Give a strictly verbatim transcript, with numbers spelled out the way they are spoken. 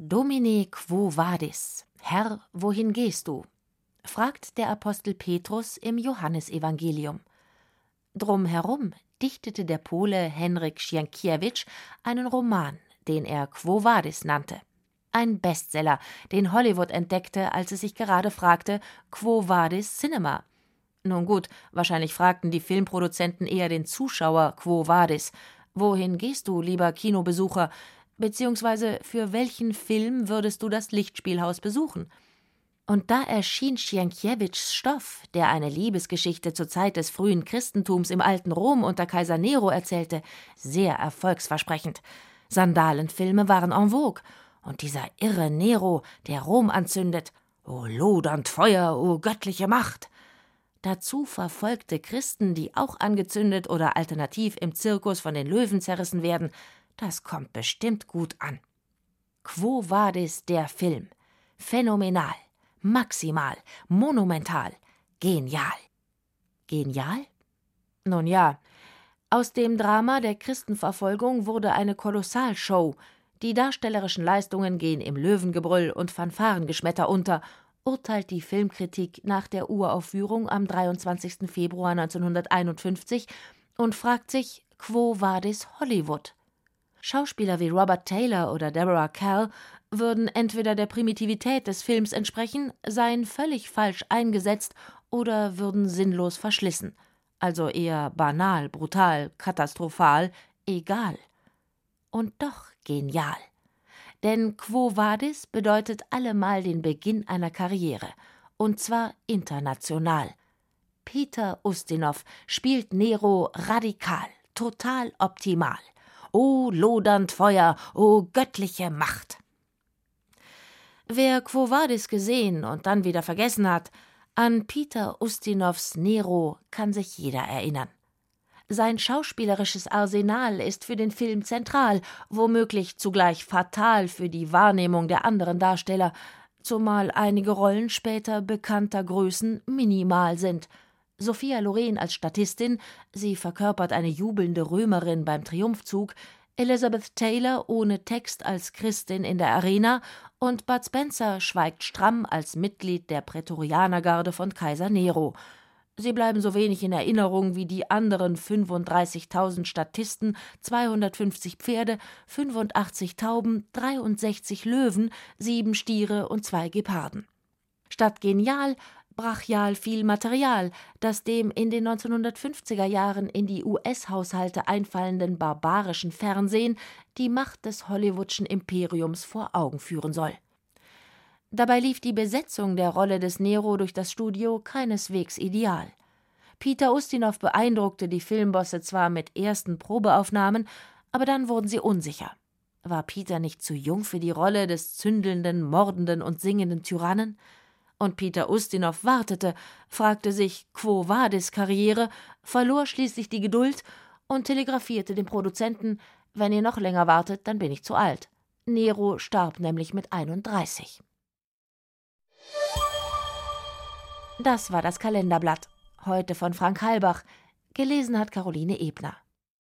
Domine, quo vadis? Herr, wohin gehst du? Fragt der Apostel Petrus im Johannesevangelium. Drumherum dichtete der Pole Henryk Sienkiewicz einen Roman, den er Quo vadis nannte. Ein Bestseller, den Hollywood entdeckte, als es sich gerade fragte, Quo vadis Cinema? Nun gut, wahrscheinlich fragten die Filmproduzenten eher den Zuschauer Quo vadis? Wohin gehst du, lieber Kinobesucher? Beziehungsweise für welchen Film würdest du das Lichtspielhaus besuchen? Und da erschien Sienkiewicz' Stoff, der eine Liebesgeschichte zur Zeit des frühen Christentums im alten Rom unter Kaiser Nero erzählte, sehr erfolgsversprechend. Sandalenfilme waren en vogue. Und dieser irre Nero, der Rom anzündet, o lodernd Feuer, o göttliche Macht! Dazu verfolgte Christen, die auch angezündet oder alternativ im Zirkus von den Löwen zerrissen werden. Das kommt bestimmt gut an. Quo vadis der Film? Phänomenal, maximal, monumental, genial. Genial? Nun ja, aus dem Drama der Christenverfolgung wurde eine Kolossalshow. Die darstellerischen Leistungen gehen im Löwengebrüll und Fanfarengeschmetter unter, urteilt die Filmkritik nach der Uraufführung am dreiundzwanzigsten Februar neunzehnhunderteinundfünfzig und fragt sich, quo vadis Hollywood? Schauspieler wie Robert Taylor oder Deborah Kerr würden entweder der Primitivität des Films entsprechen, seien völlig falsch eingesetzt oder würden sinnlos verschlissen. Also eher banal, brutal, katastrophal, egal. Und doch genial. Denn Quo vadis bedeutet allemal den Beginn einer Karriere. Und zwar international. Peter Ustinov spielt Nero radikal, total optimal. O lodernd Feuer, o göttliche Macht! Wer Quo vadis gesehen und dann wieder vergessen hat, an Peter Ustinovs Nero kann sich jeder erinnern. Sein schauspielerisches Arsenal ist für den Film zentral, womöglich zugleich fatal für die Wahrnehmung der anderen Darsteller, zumal einige Rollen später bekannter Größen minimal sind. Sophia Loren als Statistin, sie verkörpert eine jubelnde Römerin beim Triumphzug, Elizabeth Taylor ohne Text als Christin in der Arena und Bud Spencer schweigt stramm als Mitglied der Prätorianergarde von Kaiser Nero. Sie bleiben so wenig in Erinnerung wie die anderen fünfunddreißigtausend Statisten, zweihundertfünfzig Pferde, fünfundachtzig Tauben, dreiundsechzig Löwen, sieben Stiere und zwei Geparden. Statt genial, brachial viel Material, das dem in den neunzehnhundertfünfziger Jahren in die U S-Haushalte einfallenden barbarischen Fernsehen die Macht des Hollywoodschen Imperiums vor Augen führen soll. Dabei lief die Besetzung der Rolle des Nero durch das Studio keineswegs ideal. Peter Ustinov beeindruckte die Filmbosse zwar mit ersten Probeaufnahmen, aber dann wurden sie unsicher. War Peter nicht zu jung für die Rolle des zündelnden, mordenden und singenden Tyrannen? Und Peter Ustinov wartete, fragte sich Quo vadis Karriere, verlor schließlich die Geduld und telegrafierte dem Produzenten: Wenn ihr noch länger wartet, dann bin ich zu alt. Nero starb nämlich mit einunddreißig. Das war das Kalenderblatt. Heute von Frank Halbach. Gelesen hat Caroline Ebner.